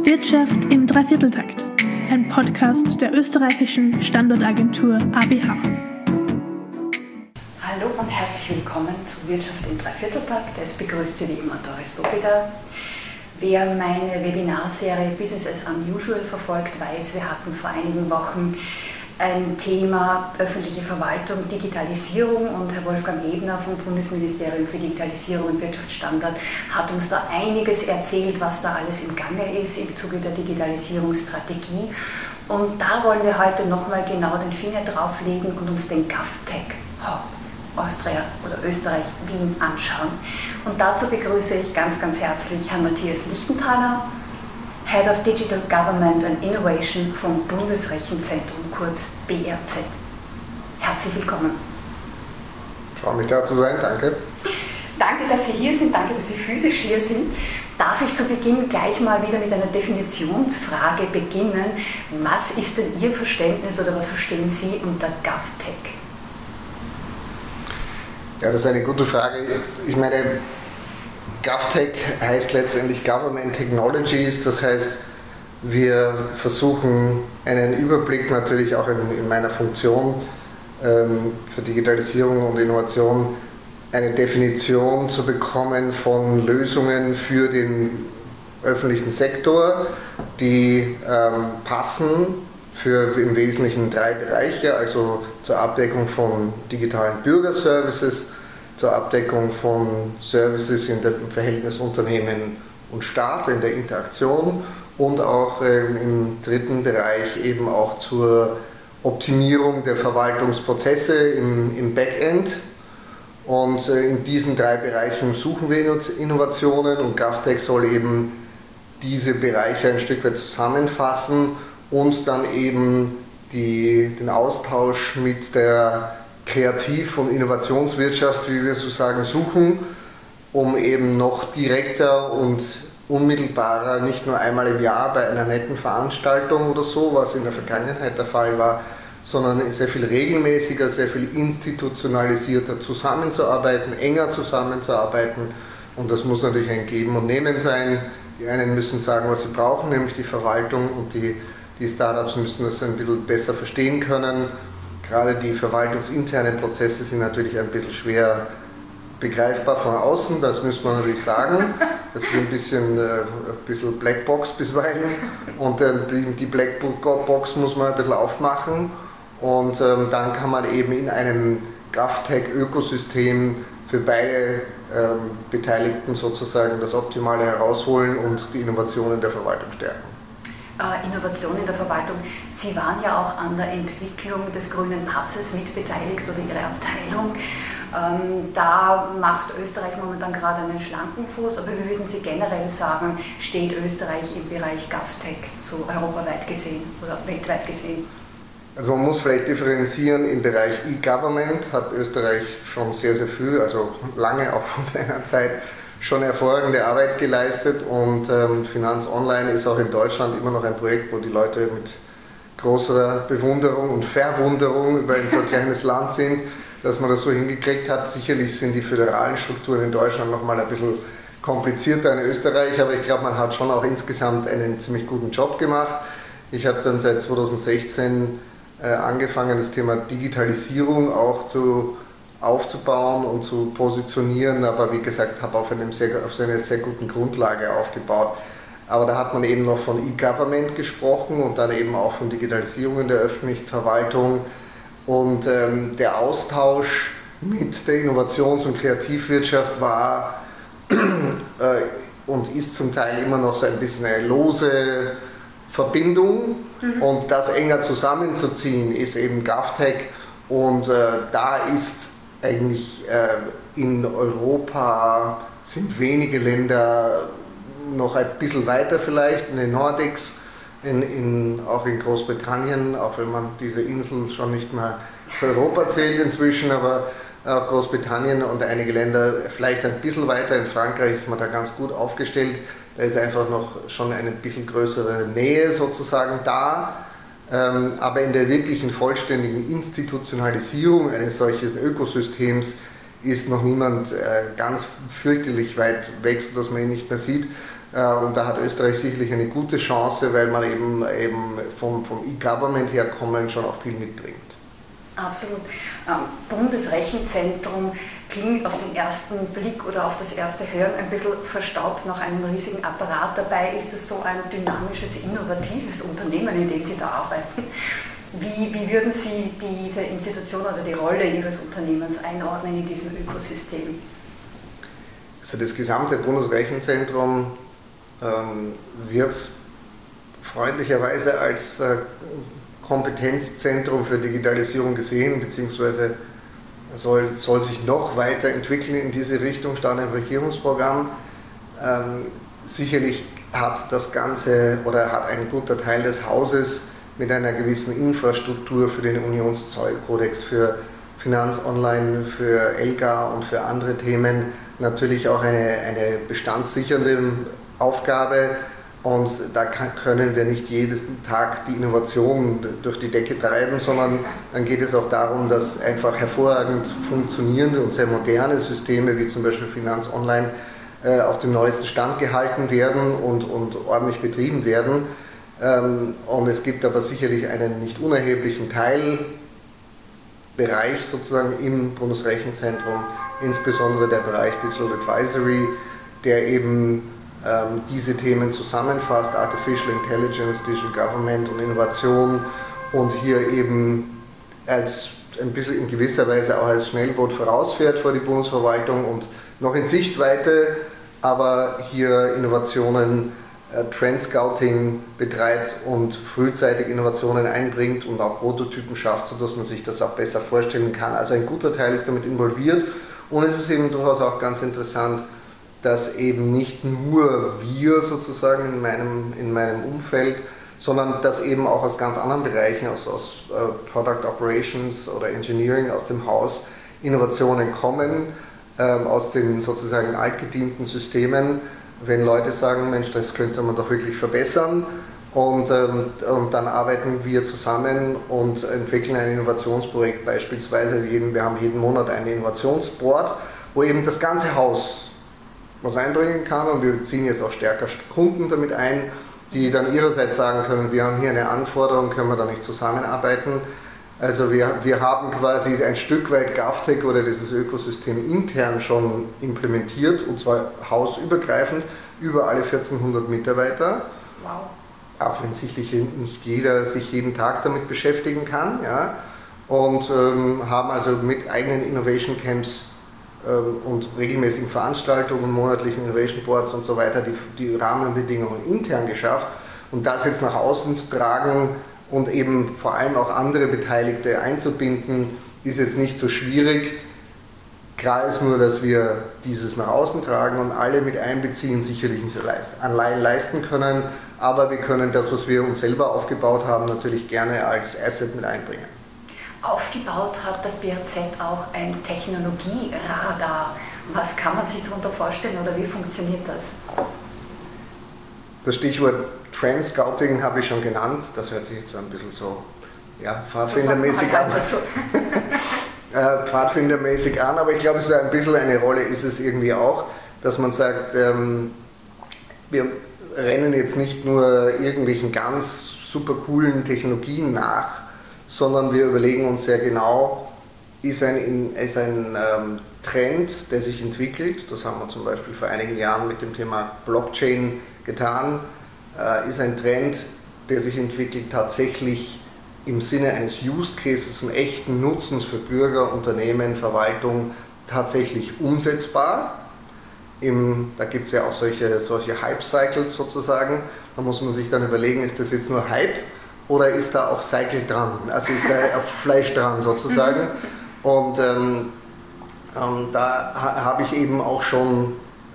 Wirtschaft im Dreivierteltakt, ein Podcast der österreichischen Standortagentur ABH. Hallo und herzlich willkommen zu Wirtschaft im Dreivierteltakt. Es begrüßt Sie wie immer Doris Dobida. Wer meine Webinarserie Business as Unusual verfolgt, weiß, wir hatten vor einigen Wochen ein Thema öffentliche Verwaltung, Digitalisierung, und Herr Wolfgang Ebner vom Bundesministerium für Digitalisierung und Wirtschaftsstandort hat uns da einiges erzählt, was da alles im Gange ist im Zuge der Digitalisierungsstrategie. Und da wollen wir heute nochmal genau den Finger drauflegen und uns den GovTech Hub Austria oder Österreich Wien anschauen. Und dazu begrüße ich ganz, ganz herzlich Herrn Matthias Lichtenthaler, Head of Digital Government and Innovation vom Bundesrechenzentrum, kurz BRZ. Herzlich willkommen. Ich freue mich, da zu sein, danke. Danke, dass Sie hier sind, danke, dass Sie physisch hier sind. Darf ich zu Beginn gleich mal wieder mit einer Definitionsfrage beginnen? Was ist denn Ihr Verständnis oder was verstehen Sie unter GovTech? Ja, das ist eine gute Frage. Ich meine, GovTech heißt letztendlich Government Technologies, das heißt, wir versuchen einen Überblick natürlich auch in meiner Funktion für Digitalisierung und Innovation, eine Definition zu bekommen von Lösungen für den öffentlichen Sektor, die passen für im Wesentlichen 3 Bereiche, also zur Abdeckung von digitalen Bürgerservices, zur Abdeckung von Services im Verhältnis Unternehmen und Staat, in der Interaktion, und auch im dritten Bereich eben auch zur Optimierung der Verwaltungsprozesse im Backend. Und in diesen 3 Bereichen suchen wir Innovationen, und GovTech soll eben diese Bereiche ein Stück weit zusammenfassen und dann eben den Austausch mit der Kreativ- und Innovationswirtschaft, wie wir so sagen, suchen, um eben noch direkter und unmittelbarer, nicht nur einmal im Jahr bei einer netten Veranstaltung oder so, was in der Vergangenheit der Fall war, sondern sehr viel regelmäßiger, sehr viel institutionalisierter zusammenzuarbeiten, enger zusammenzuarbeiten. Und das muss natürlich ein Geben und Nehmen sein. Die einen müssen sagen, was sie brauchen, nämlich die Verwaltung, und die Startups müssen das ein bisschen besser verstehen können. Gerade die verwaltungsinternen Prozesse sind natürlich ein bisschen schwer begreifbar von außen, das muss man natürlich sagen. Das ist ein bisschen Blackbox bisweilen, und die Blackbox muss man ein bisschen aufmachen, und dann kann man eben in einem GovTech-Ökosystem für beide Beteiligten sozusagen das Optimale herausholen und die Innovationen der Verwaltung stärken. Innovation in der Verwaltung. Sie waren ja auch an der Entwicklung des grünen Passes mitbeteiligt oder Ihre Abteilung. Da macht Österreich momentan gerade einen schlanken Fuß, aber wie würden Sie generell sagen, steht Österreich im Bereich GovTech, so europaweit gesehen oder weltweit gesehen? Also man muss vielleicht differenzieren, im Bereich E-Government hat Österreich schon sehr, sehr früh, also lange auch von meiner Zeit, schon hervorragende Arbeit geleistet, und Finanz Online ist auch in Deutschland immer noch ein Projekt, wo die Leute mit großer Bewunderung und Verwunderung über ein so kleines Land sind, dass man das so hingekriegt hat. Sicherlich sind die föderalen Strukturen in Deutschland nochmal ein bisschen komplizierter in Österreich, aber ich glaube, man hat schon auch insgesamt einen ziemlich guten Job gemacht. Ich habe dann seit 2016 angefangen, das Thema Digitalisierung auch aufzubauen und zu positionieren, aber wie gesagt, habe auf einer sehr guten Grundlage aufgebaut. Aber da hat man eben noch von E-Government gesprochen und dann eben auch von Digitalisierung in der öffentlichen Verwaltung, und der Austausch mit der Innovations- und Kreativwirtschaft war und ist zum Teil immer noch so ein bisschen eine lose Verbindung, und das enger zusammenzuziehen ist eben GovTech, und da ist eigentlich in Europa sind wenige Länder noch ein bisschen weiter vielleicht, in den Nordics, auch in Großbritannien, auch wenn man diese Insel schon nicht mehr zu Europa zählt inzwischen, aber auch Großbritannien und einige Länder vielleicht ein bisschen weiter. In Frankreich ist man da ganz gut aufgestellt, da ist einfach noch schon eine bisschen größere Nähe sozusagen da. Aber in der wirklichen vollständigen Institutionalisierung eines solchen Ökosystems ist noch niemand ganz fürchterlich weit weg, sodass man ihn nicht mehr sieht. Und da hat Österreich sicherlich eine gute Chance, weil man eben vom E-Government herkommen schon auch viel mitbringt. Absolut. Bundesrechenzentrum klingt auf den ersten Blick oder auf das erste Hören ein bisschen verstaubt nach einem riesigen Apparat. Dabei ist es so ein dynamisches, innovatives Unternehmen, in dem Sie da arbeiten. Wie würden Sie diese Institution oder die Rolle Ihres Unternehmens einordnen in diesem Ökosystem? Also das gesamte Bundesrechenzentrum wird freundlicherweise als Kompetenzzentrum für Digitalisierung gesehen, beziehungsweise soll sich noch weiter entwickeln in diese Richtung, stand im Regierungsprogramm. Sicherlich hat das Ganze oder hat ein guter Teil des Hauses mit einer gewissen Infrastruktur für den Unionszollkodex, für Finanz Online, für ELGA und für andere Themen natürlich auch eine bestandssichernde Aufgabe. Und da können wir nicht jeden Tag die Innovation durch die Decke treiben, sondern dann geht es auch darum, dass einfach hervorragend funktionierende und sehr moderne Systeme wie zum Beispiel Finanz Online auf dem neuesten Stand gehalten werden und ordentlich betrieben werden. Und es gibt aber sicherlich einen nicht unerheblichen Teilbereich sozusagen im Bundesrechenzentrum, insbesondere der Bereich Digital Advisory, der eben diese Themen zusammenfasst, Artificial Intelligence, Digital Government und Innovation, und hier eben als ein bisschen in gewisser Weise auch als Schnellboot vorausfährt vor die Bundesverwaltung und noch in Sichtweite, aber hier Innovationen, Trend-Scouting betreibt und frühzeitig Innovationen einbringt und auch Prototypen schafft, sodass man sich das auch besser vorstellen kann. Also ein guter Teil ist damit involviert, und es ist eben durchaus auch ganz interessant, dass eben nicht nur wir sozusagen in meinem Umfeld, sondern dass eben auch aus ganz anderen Bereichen, aus Product Operations oder Engineering aus dem Haus Innovationen kommen, aus den sozusagen altgedienten Systemen, wenn Leute sagen, Mensch, das könnte man doch wirklich verbessern, und dann arbeiten wir zusammen und entwickeln ein Innovationsprojekt beispielsweise. Wir haben jeden Monat ein Innovationsboard, wo eben das ganze Haus was einbringen kann, und wir ziehen jetzt auch stärker Kunden damit ein, die dann ihrerseits sagen können, wir haben hier eine Anforderung, können wir da nicht zusammenarbeiten. Also wir haben quasi ein Stück weit GovTech oder dieses Ökosystem intern schon implementiert, und zwar hausübergreifend über alle 1400 Mitarbeiter. Wow. Auch wenn sicherlich nicht jeder sich jeden Tag damit beschäftigen kann, ja, und haben also mit eigenen Innovation Camps und regelmäßigen Veranstaltungen, monatlichen Innovation Boards und so weiter, die Rahmenbedingungen intern geschafft, und das jetzt nach außen zu tragen und eben vor allem auch andere Beteiligte einzubinden, ist jetzt nicht so schwierig. Klar ist nur, dass wir dieses nach außen tragen und alle mit einbeziehen sicherlich nicht allein leisten können, aber wir können das, was wir uns selber aufgebaut haben, natürlich gerne als Asset mit einbringen. Aufgebaut hat das BAZ auch ein Technologieradar. Was kann man sich darunter vorstellen oder wie funktioniert das? Das Stichwort Trend Scouting habe ich schon genannt. Das hört sich jetzt so ein bisschen so pfadfindermäßig an. Pfadfindermäßig an, aber ich glaube, so ein bisschen eine Rolle ist es irgendwie auch, dass man sagt, wir rennen jetzt nicht nur irgendwelchen ganz super coolen Technologien nach, sondern wir überlegen uns sehr genau, ist ein Trend, der sich entwickelt, das haben wir zum Beispiel vor einigen Jahren mit dem Thema Blockchain getan, ist ein Trend, der sich entwickelt, tatsächlich im Sinne eines Use Cases und echten Nutzens für Bürger, Unternehmen, Verwaltung tatsächlich umsetzbar. Da gibt es ja auch solche Hype-Cycles sozusagen, da muss man sich dann überlegen, ist das jetzt nur Hype? Oder ist da auch Cycle dran, also ist da auch Fleisch dran sozusagen. Und da habe ich eben auch schon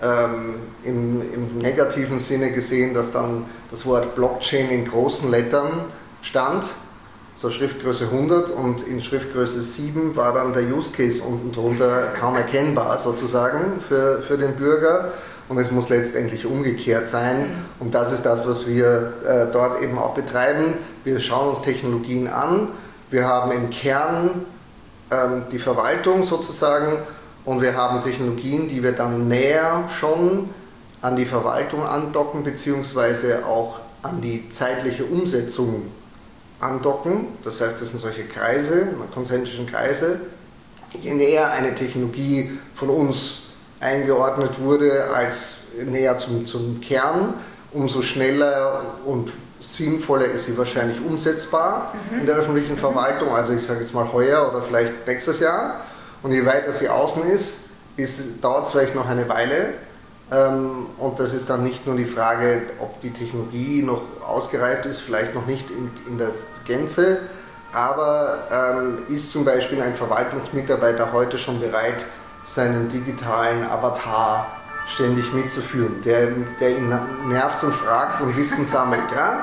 im negativen Sinne gesehen, dass dann das Wort Blockchain in großen Lettern stand, so Schriftgröße 100, und in Schriftgröße 7 war dann der Use Case unten drunter kaum erkennbar sozusagen für den Bürger. Und es muss letztendlich umgekehrt sein, und das ist das, was wir dort eben auch betreiben. Wir schauen uns Technologien an, wir haben im Kern die Verwaltung sozusagen, und wir haben Technologien, die wir dann näher schon an die Verwaltung andocken, beziehungsweise auch an die zeitliche Umsetzung andocken. Das heißt, das sind solche Kreise, konzentrischen Kreise. Je näher eine Technologie von uns eingeordnet wurde, als näher zum Kern, umso schneller und sinnvoller ist sie wahrscheinlich umsetzbar in der öffentlichen Verwaltung. Also ich sage jetzt mal heuer oder vielleicht nächstes Jahr. Und je weiter sie außen ist, dauert es vielleicht noch eine Weile. Und das ist dann nicht nur die Frage, ob die Technologie noch ausgereift ist, vielleicht noch nicht in der Gänze, aber ist zum Beispiel ein Verwaltungsmitarbeiter heute schon bereit, seinen digitalen Avatar ständig mitzuführen, der ihn nervt und fragt und Wissen sammelt. Ja?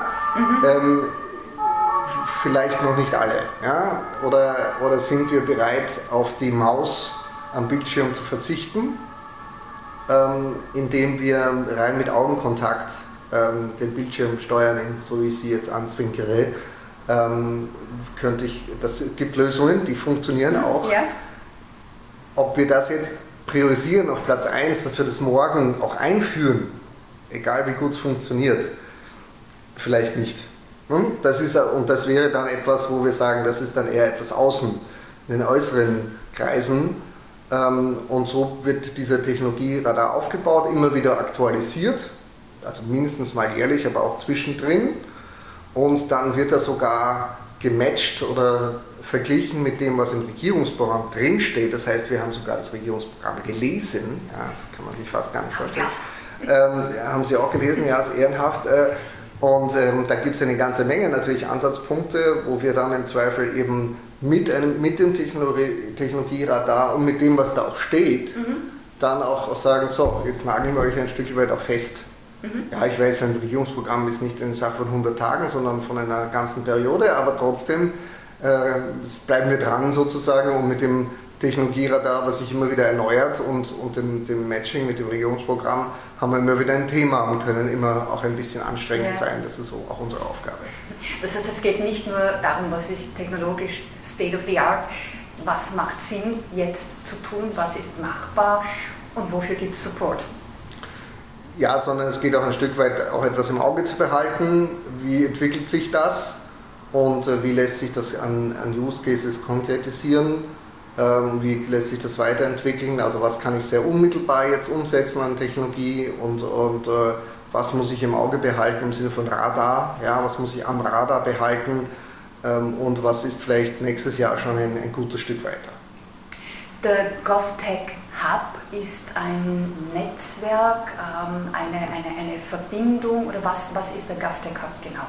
Vielleicht noch nicht alle. Ja? Oder sind wir bereit, auf die Maus am Bildschirm zu verzichten, indem wir rein mit Augenkontakt den Bildschirm steuern, so wie ich sie jetzt anzwinkere. Das gibt Lösungen, die funktionieren auch. Ja. Ob wir das jetzt priorisieren auf Platz 1, dass wir das morgen auch einführen, egal wie gut es funktioniert, vielleicht nicht. Und das wäre dann etwas, wo wir sagen, das ist dann eher etwas außen, in den äußeren Kreisen. Und so wird dieser Technologieradar aufgebaut, immer wieder aktualisiert, also mindestens mal jährlich, aber auch zwischendrin. Und dann wird er sogar gematcht oder verglichen mit dem, was im Regierungsprogramm drinsteht. Das heißt, wir haben sogar das Regierungsprogramm gelesen. Ja, das kann man sich fast gar nicht vorstellen. Haben Sie auch gelesen? Ja, ist ehrenhaft. Und da gibt es eine ganze Menge natürlich Ansatzpunkte, wo wir dann im Zweifel eben mit dem Technologieradar und mit dem, was da auch steht, dann auch sagen, so, jetzt nageln wir euch ein Stück weit auch fest. Ja, ich weiß, ein Regierungsprogramm ist nicht eine Sache von 100 Tagen, sondern von einer ganzen Periode, aber trotzdem bleiben wir dran sozusagen und mit dem Technologieradar, was sich immer wieder erneuert und dem Matching mit dem Regierungsprogramm haben wir immer wieder ein Thema und können immer auch ein bisschen anstrengend sein. Das ist so auch unsere Aufgabe. Das heißt, es geht nicht nur darum, was ist technologisch State of the Art, was macht Sinn jetzt zu tun, was ist machbar und wofür gibt es Support. Ja, sondern es geht auch ein Stück weit auch etwas im Auge zu behalten, wie entwickelt sich das und wie lässt sich das an Use Cases konkretisieren, wie lässt sich das weiterentwickeln, also was kann ich sehr unmittelbar jetzt umsetzen an Technologie und was muss ich im Auge behalten im Sinne von Radar, ja, was muss ich am Radar behalten und was ist vielleicht nächstes Jahr schon ein gutes Stück weiter. Der GovTech Hub ist ein Netzwerk, eine Verbindung oder was ist der GovTech Hub genau?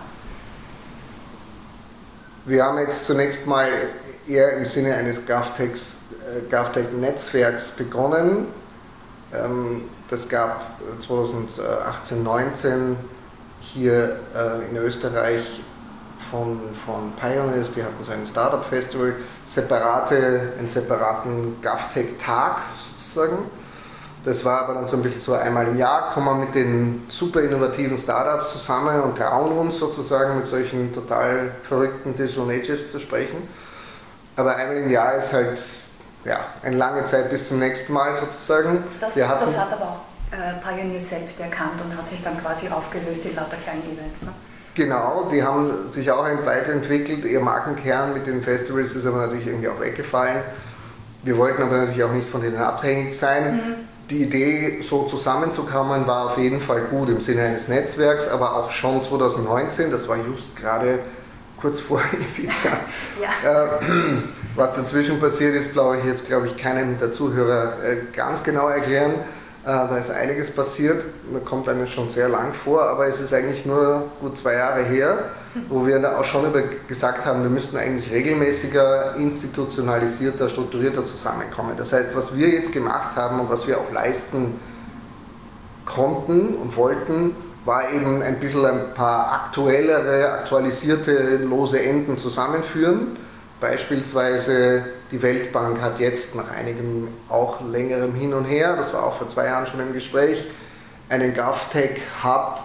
Wir haben jetzt zunächst mal eher im Sinne eines GovTech-Netzwerks begonnen. Das gab 2018, 2019 hier in Österreich von Pioneers, die hatten so ein Startup-Festival, einen separaten GovTech-Tag sozusagen. Das war aber dann so ein bisschen so einmal im Jahr, kommen wir mit den super innovativen Startups zusammen und trauen uns sozusagen mit solchen total verrückten Digital Natives zu sprechen. Aber einmal im Jahr ist halt eine lange Zeit bis zum nächsten Mal sozusagen. Das hat aber auch Pioneers selbst erkannt und hat sich dann quasi aufgelöst in lauter kleine Events. Ne? Genau, die haben sich auch weiterentwickelt. Ihr Markenkern mit den Festivals ist aber natürlich irgendwie auch weggefallen. Wir wollten aber natürlich auch nicht von denen abhängig sein. Die Idee, so zusammenzukommen, war auf jeden Fall gut im Sinne eines Netzwerks, aber auch schon 2019, das war just gerade kurz vor Ibiza. Ja. Was dazwischen passiert ist, brauche ich jetzt, keinem der Zuhörer ganz genau erklären. Da ist einiges passiert, man kommt einem schon sehr lang vor, aber es ist eigentlich nur gut 2 Jahre her, wo wir da auch schon gesagt haben, wir müssten eigentlich regelmäßiger, institutionalisierter, strukturierter zusammenkommen. Das heißt, was wir jetzt gemacht haben und was wir auch leisten konnten und wollten, war eben ein paar aktualisierte lose Enden zusammenführen. Beispielsweise die Weltbank hat jetzt nach einigem auch längerem Hin und Her, das war auch vor 2 Jahren schon im Gespräch, einen GovTech Hub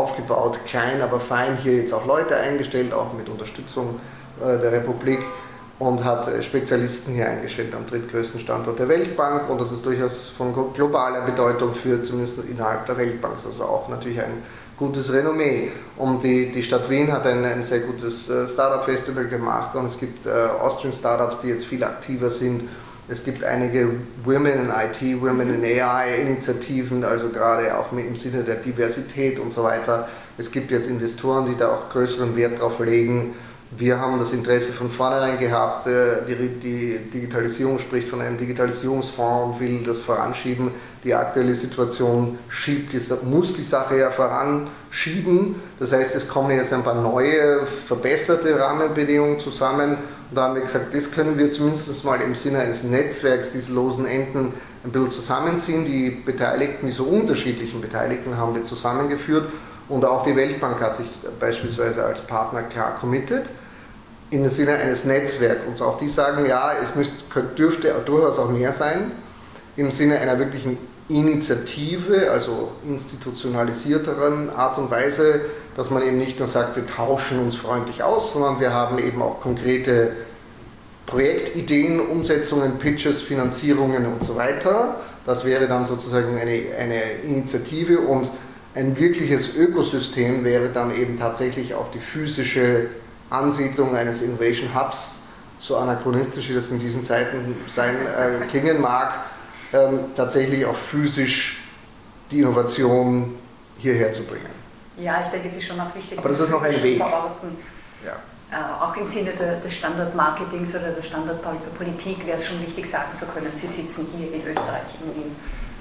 aufgebaut, klein, aber fein, hier jetzt auch Leute eingestellt, auch mit Unterstützung der Republik, und hat Spezialisten hier eingestellt am drittgrößten Standort der Weltbank, und das ist durchaus von globaler Bedeutung für zumindest innerhalb der Weltbank, also auch natürlich ein gutes Renommee. Und die Stadt Wien hat ein sehr gutes Startup-Festival gemacht, und es gibt Austrian Startups, die jetzt viel aktiver sind. Es gibt einige Women in IT, Women in AI-Initiativen, also gerade auch im Sinne der Diversität und so weiter. Es gibt jetzt Investoren, die da auch größeren Wert drauf legen. Wir haben das Interesse von vornherein gehabt, die Digitalisierung spricht von einem Digitalisierungsfonds und will das voranschieben. Die aktuelle Situation muss die Sache ja voranschieben. Das heißt, es kommen jetzt ein paar neue, verbesserte Rahmenbedingungen zusammen. Und da haben wir gesagt, das können wir zumindest mal im Sinne eines Netzwerks, diese losen Enden, ein bisschen zusammenziehen. Die Beteiligten, die so unterschiedlichen Beteiligten haben wir zusammengeführt. Und auch die Weltbank hat sich beispielsweise als Partner klar committed im Sinne eines Netzwerks. Und auch die sagen, ja, es dürfte durchaus auch mehr sein, im Sinne einer wirklichen Initiative, also institutionalisierteren Art und Weise, dass man eben nicht nur sagt, wir tauschen uns freundlich aus, sondern wir haben eben auch konkrete Projektideen, Umsetzungen, Pitches, Finanzierungen und so weiter. Das wäre dann sozusagen eine Initiative, und ein wirkliches Ökosystem wäre dann eben tatsächlich auch die physische Ansiedlung eines Innovation Hubs, so anachronistisch wie das in diesen Zeiten klingen mag, tatsächlich auch physisch die Innovation hierher zu bringen. Ja, ich denke, es ist schon auch wichtig, aber das ist noch ein Weg. Verorten. Ja. Auch im Sinne des Standortmarketings oder der Standortpolitik wäre es schon wichtig, sagen zu können, Sie sitzen hier in Österreich, in Wien.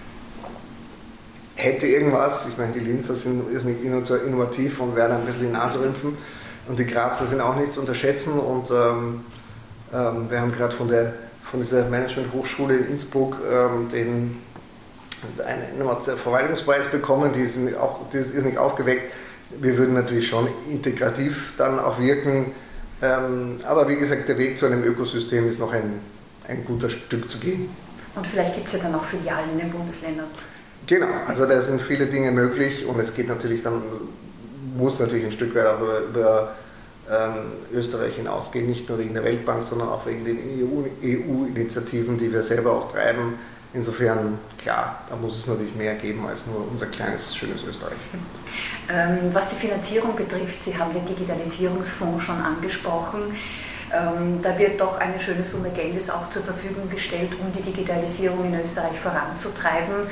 Hätte irgendwas, ich meine, die Linzer sind irrsinnig innovativ und werden ein bisschen die Nase rümpfen, und die Grazer sind auch nicht zu unterschätzen, und wir haben gerade von dieser Management-Hochschule in Innsbruck einen Verwaltungspreis bekommen, die ist irrsinnig aufgeweckt. Wir würden natürlich schon integrativ dann auch wirken, aber wie gesagt, der Weg zu einem Ökosystem ist noch ein guter Stück zu gehen. Und vielleicht gibt es ja dann auch Filialen in den Bundesländern. Genau, also da sind viele Dinge möglich, und es geht natürlich dann, muss natürlich ein Stück weit auch über Österreich hinausgehen, nicht nur wegen der Weltbank, sondern auch wegen den EU-Initiativen, die wir selber auch treiben. Insofern, klar, da muss es natürlich mehr geben als nur unser kleines, schönes Österreich. Was die Finanzierung betrifft, Sie haben den Digitalisierungsfonds schon angesprochen. Da wird doch eine schöne Summe Geldes auch zur Verfügung gestellt, um die Digitalisierung in Österreich voranzutreiben.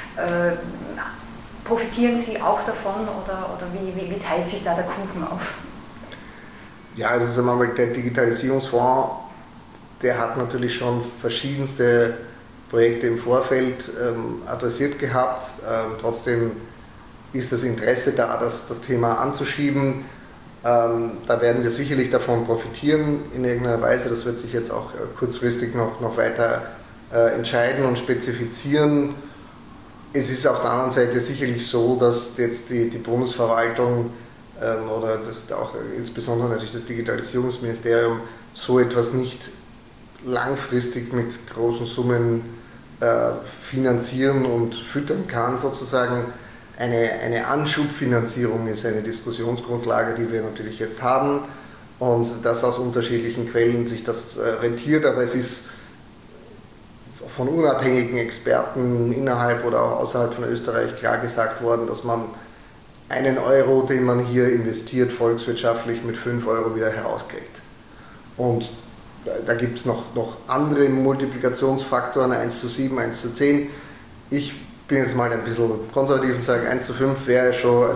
Profitieren Sie auch davon, oder wie teilt sich da der Kuchen auf? Ja, also sagen wir mal, der Digitalisierungsfonds, der hat natürlich schon verschiedenste Projekte im Vorfeld adressiert gehabt. Trotzdem ist das Interesse da, das Thema anzuschieben. Da werden wir sicherlich davon profitieren in irgendeiner Weise. Das wird sich jetzt auch kurzfristig noch weiter entscheiden und spezifizieren. Es ist auf der anderen Seite sicherlich so, dass jetzt die Bundesverwaltung oder das auch insbesondere natürlich das Digitalisierungsministerium so etwas nicht langfristig mit großen Summen finanzieren und füttern kann, sozusagen. Eine Anschubfinanzierung ist eine Diskussionsgrundlage, die wir natürlich jetzt haben, und dass aus unterschiedlichen Quellen sich das rentiert, aber es ist von unabhängigen Experten innerhalb oder auch außerhalb von Österreich klar gesagt worden, dass man einen Euro, den man hier investiert, volkswirtschaftlich mit 5 Euro wieder herauskriegt. Und da gibt es noch andere Multiplikationsfaktoren, 1:7, 1:10. Ich bin jetzt mal ein bisschen konservativ und sage, 1:5 wäre schon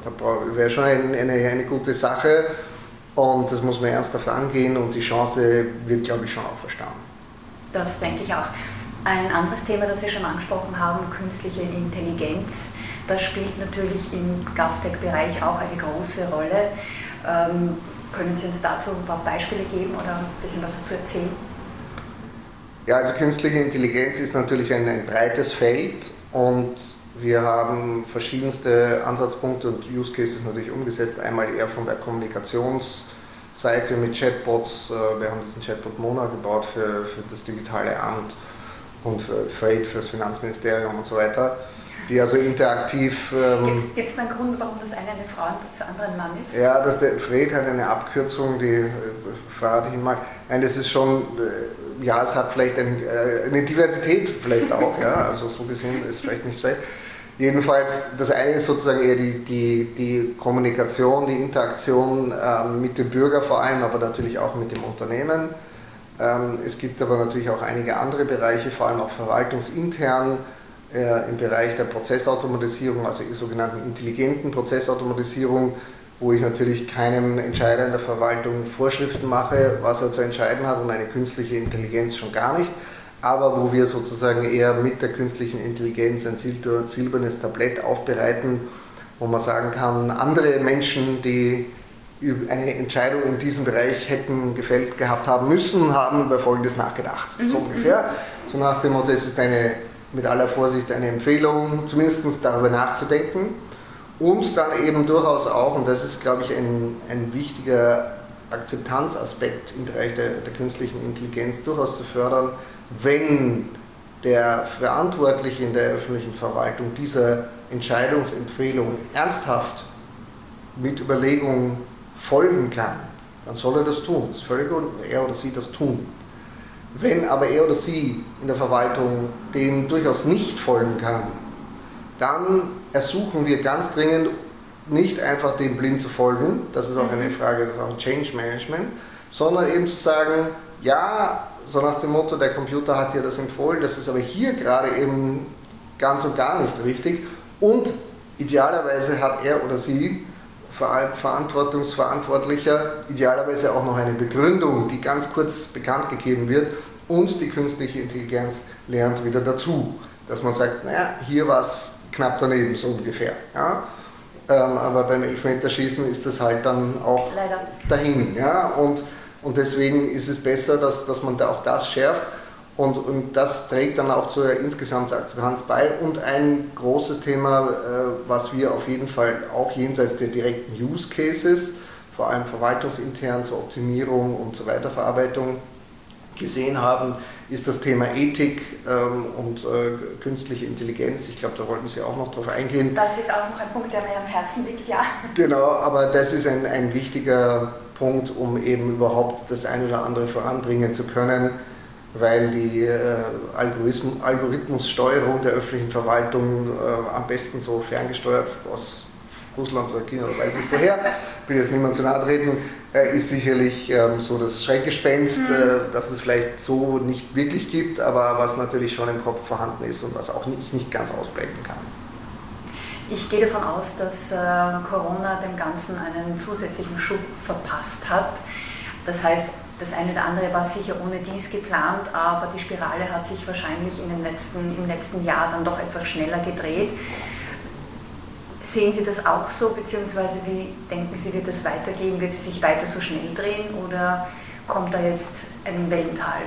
eine gute Sache, und das muss man ernsthaft angehen, und die Chance wird, glaube ich, schon auch verstanden. Das denke ich auch. Ein anderes Thema, das Sie schon angesprochen haben, künstliche Intelligenz, das spielt natürlich im GovTech-Bereich auch eine große Rolle. Können Sie uns dazu ein paar Beispiele geben oder ein bisschen was dazu erzählen? Ja, also künstliche Intelligenz ist natürlich ein breites Feld, und wir haben verschiedenste Ansatzpunkte und Use Cases natürlich umgesetzt. Einmal eher von der Kommunikationsseite mit Chatbots. Wir haben diesen Chatbot Mona gebaut für das digitale Amt und für Freight, für das Finanzministerium und so weiter. die also interaktiv... Gibt es einen Grund, warum das eine Frau und das andere ein Mann ist? Ja, der Fred hat eine Abkürzung, die verrate ich Ihnen mal. Nein, das ist schon, ja, es hat vielleicht eine Diversität vielleicht auch, ja, also so gesehen ist vielleicht nicht schlecht. Jedenfalls, das eine ist sozusagen eher die Kommunikation, die Interaktion mit dem Bürger vor allem, aber natürlich auch mit dem Unternehmen. Es gibt aber natürlich auch einige andere Bereiche, vor allem auch verwaltungsintern, im Bereich der Prozessautomatisierung, also sogenannten intelligenten Prozessautomatisierung, wo ich natürlich keinem Entscheider in der Verwaltung Vorschriften mache, was er zu entscheiden hat, und eine künstliche Intelligenz schon gar nicht, aber wo wir sozusagen eher mit der künstlichen Intelligenz ein silbernes Tablett aufbereiten, wo man sagen kann, andere Menschen, die eine Entscheidung in diesem Bereich hätten gefällt gehabt haben müssen, haben über Folgendes nachgedacht. So ungefähr. So nach dem Motto, es ist mit aller Vorsicht eine Empfehlung, zumindest darüber nachzudenken und dann eben durchaus auch, und das ist, glaube ich, ein wichtiger Akzeptanzaspekt im Bereich der künstlichen Intelligenz, durchaus zu fördern, wenn der Verantwortliche in der öffentlichen Verwaltung dieser Entscheidungsempfehlung ernsthaft mit Überlegung folgen kann, dann soll er das tun. Es ist völlig gut, er oder sie das tun. Wenn aber er oder sie in der Verwaltung dem durchaus nicht folgen kann, dann ersuchen wir ganz dringend, nicht einfach dem blind zu folgen, das ist auch eine Frage, das ist auch Change Management, sondern eben zu sagen, ja, so nach dem Motto, der Computer hat hier das empfohlen, das ist aber hier gerade eben ganz und gar nicht richtig, und idealerweise hat er oder sie, vor allem Verantwortungsverantwortlicher, idealerweise auch noch eine Begründung, die ganz kurz bekannt gegeben wird, und die künstliche Intelligenz lernt wieder dazu, dass man sagt, naja, hier war es knapp daneben, so ungefähr. Ja? Aber beim Elfmeterschießen ist das halt dann auch leider dahin. Ja? Und deswegen ist es besser, dass man da auch das schärft, und das trägt dann auch zur insgesamt Akzeptanz bei. Und ein großes Thema, was wir auf jeden Fall auch jenseits der direkten Use Cases, vor allem verwaltungsintern zur Optimierung und zur Weiterverarbeitung gesehen haben, ist das Thema Ethik und künstliche Intelligenz. Ich glaube, da wollten Sie auch noch drauf eingehen. Das ist auch noch ein Punkt, der mir am Herzen liegt, ja. Genau, aber das ist ein wichtiger Punkt, um eben überhaupt das eine oder andere voranbringen zu können, weil die Algorithmussteuerung der öffentlichen Verwaltung am besten so ferngesteuert aus Russland oder China oder weiß nicht woher, will jetzt niemand zu nahe treten, ist sicherlich so das Schreckgespenst, das es vielleicht so nicht wirklich gibt, aber was natürlich schon im Kopf vorhanden ist und was auch nicht ganz ausblenden kann. Ich gehe davon aus, dass Corona dem Ganzen einen zusätzlichen Schub verpasst hat. Das heißt, das eine oder andere war sicher ohne dies geplant, aber die Spirale hat sich wahrscheinlich im letzten Jahr dann doch etwas schneller gedreht. Sehen Sie das auch so, beziehungsweise wie denken Sie, wird das weitergehen? Wird sie sich weiter so schnell drehen oder kommt da jetzt ein Wellental?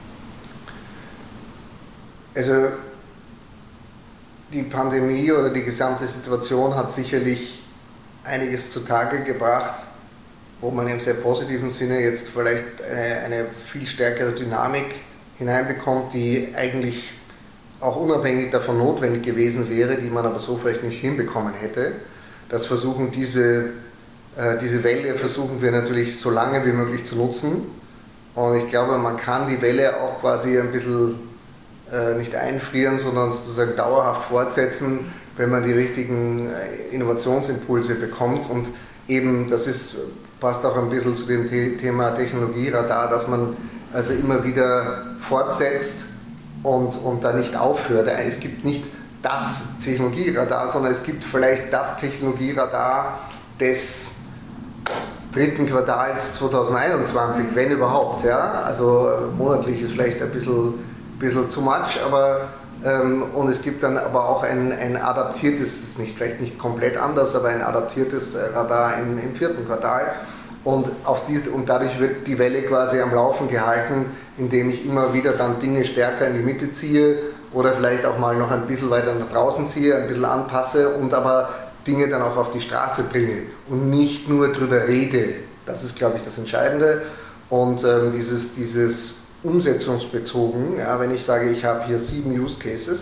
Also die Pandemie oder die gesamte Situation hat sicherlich einiges zutage gebracht, wo man im sehr positiven Sinne jetzt vielleicht eine viel stärkere Dynamik hineinbekommt, die eigentlich auch unabhängig davon notwendig gewesen wäre, die man aber so vielleicht nicht hinbekommen hätte. Diese Welle versuchen wir natürlich so lange wie möglich zu nutzen, und ich glaube, man kann die Welle auch quasi ein bisschen nicht einfrieren, sondern sozusagen dauerhaft fortsetzen, wenn man die richtigen Innovationsimpulse bekommt, und eben, passt auch ein bisschen zu dem Thema Technologieradar, dass man also immer wieder fortsetzt und da nicht aufhört. Es gibt nicht das Technologieradar, sondern es gibt vielleicht das Technologieradar des 3. Quartals 2021, wenn überhaupt. Ja? Also monatlich ist vielleicht ein bisschen too much, aber und es gibt dann aber auch ein adaptiertes, vielleicht nicht komplett anders, aber ein adaptiertes Radar im 4. Quartal. Und dadurch wird die Welle quasi am Laufen gehalten, indem ich immer wieder dann Dinge stärker in die Mitte ziehe oder vielleicht auch mal noch ein bisschen weiter nach draußen ziehe, ein bisschen anpasse und aber Dinge dann auch auf die Straße bringe und nicht nur drüber rede. Das ist, glaube ich, das Entscheidende. Und dieses umsetzungsbezogen, ja, wenn ich sage, ich habe hier 7 Use Cases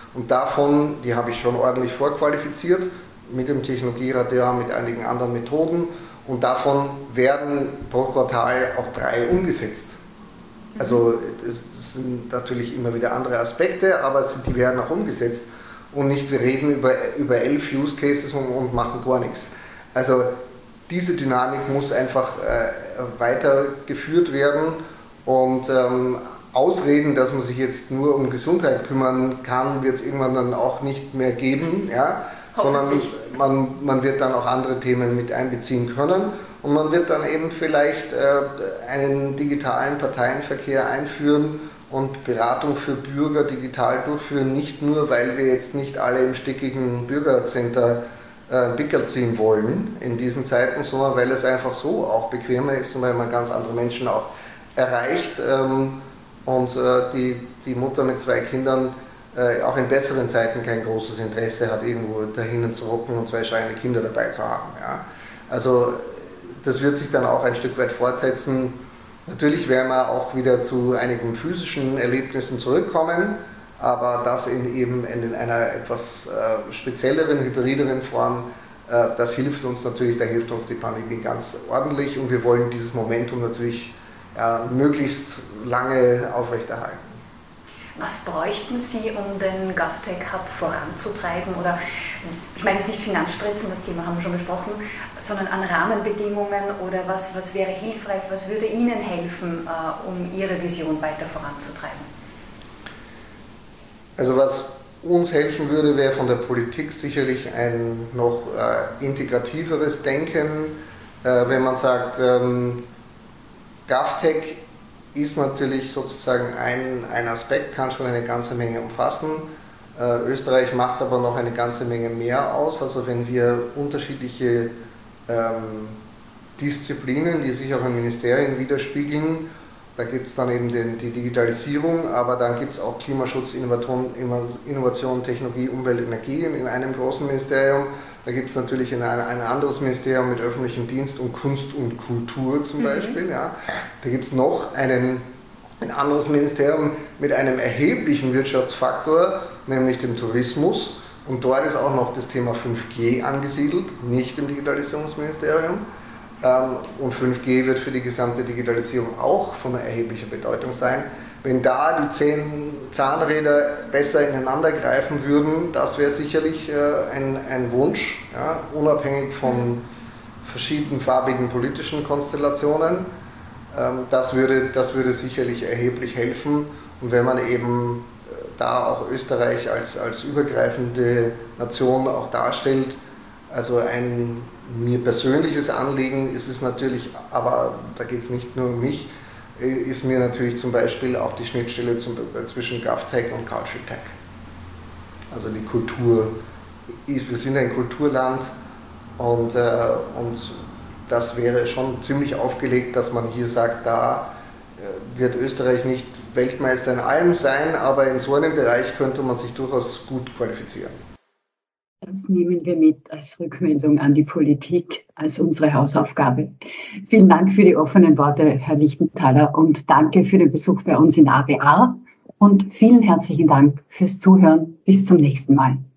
Und davon, die habe ich schon ordentlich vorqualifiziert, mit dem Technologieradar, mit einigen anderen Methoden. Und davon werden pro Quartal auch 3 umgesetzt. Also das sind natürlich immer wieder andere Aspekte, aber die werden auch umgesetzt. Und nicht, wir reden über 11 Use Cases und machen gar nichts. Also diese Dynamik muss einfach weitergeführt werden und Ausreden, dass man sich jetzt nur um Gesundheit kümmern kann, wird es irgendwann dann auch nicht mehr geben, ja? Sondern man wird dann auch andere Themen mit einbeziehen können und man wird dann eben vielleicht einen digitalen Parteienverkehr einführen und Beratung für Bürger digital durchführen, nicht nur, weil wir jetzt nicht alle im stickigen Bürgercenter Pickel ziehen wollen in diesen Zeiten, sondern weil es einfach so auch bequemer ist und weil man ganz andere Menschen auch erreicht und die Mutter mit 2 Kindern auch in besseren Zeiten kein großes Interesse hat, irgendwo dahin zu hocken und 2 schreiende Kinder dabei zu haben. Ja. Also das wird sich dann auch ein Stück weit fortsetzen. Natürlich werden wir auch wieder zu einigen physischen Erlebnissen zurückkommen, aber das eben in einer etwas spezielleren, hybrideren Form, das hilft uns natürlich, da hilft uns die Pandemie ganz ordentlich und wir wollen dieses Momentum natürlich möglichst lange aufrechterhalten. Was bräuchten Sie, um den GovTech Hub voranzutreiben? Oder, ich meine, es ist nicht Finanzspritzen, das Thema haben wir schon besprochen, sondern an Rahmenbedingungen oder was wäre hilfreich, was würde Ihnen helfen, um Ihre Vision weiter voranzutreiben? Also was uns helfen würde, wäre von der Politik sicherlich ein noch integrativeres Denken, wenn man sagt, GovTech ist natürlich sozusagen ein Aspekt, kann schon eine ganze Menge umfassen. Österreich macht aber noch eine ganze Menge mehr aus. Also wenn wir unterschiedliche Disziplinen, die sich auch in Ministerien widerspiegeln, da gibt es dann eben die Digitalisierung, aber dann gibt es auch Klimaschutz, Innovation, Technologie, Umwelt, Energie in einem großen Ministerium. Da gibt es natürlich ein anderes Ministerium mit öffentlichem Dienst und Kunst und Kultur zum Beispiel. Ja. Da gibt es noch ein anderes Ministerium mit einem erheblichen Wirtschaftsfaktor, nämlich dem Tourismus. Und dort ist auch noch das Thema 5G angesiedelt, nicht im Digitalisierungsministerium. Und 5G wird für die gesamte Digitalisierung auch von erheblicher Bedeutung sein. Wenn da die 10 Zahnräder besser ineinander greifen würden, das wäre sicherlich ein Wunsch, ja, unabhängig von verschiedenfarbigen politischen Konstellationen. Das würde sicherlich erheblich helfen. Und wenn man eben da auch Österreich als übergreifende Nation auch darstellt, also ein mir persönliches Anliegen ist es natürlich, aber da geht es nicht nur um mich, ist mir natürlich zum Beispiel auch die Schnittstelle zwischen GovTech und CultureTech. Also die Kultur, wir sind ein Kulturland und das wäre schon ziemlich aufgelegt, dass man hier sagt, da wird Österreich nicht Weltmeister in allem sein, aber in so einem Bereich könnte man sich durchaus gut qualifizieren. Das nehmen wir mit als Rückmeldung an die Politik, als unsere Hausaufgabe. Vielen Dank für die offenen Worte, Herr Lichtenthaler, und danke für den Besuch bei uns in ABA und vielen herzlichen Dank fürs Zuhören. Bis zum nächsten Mal.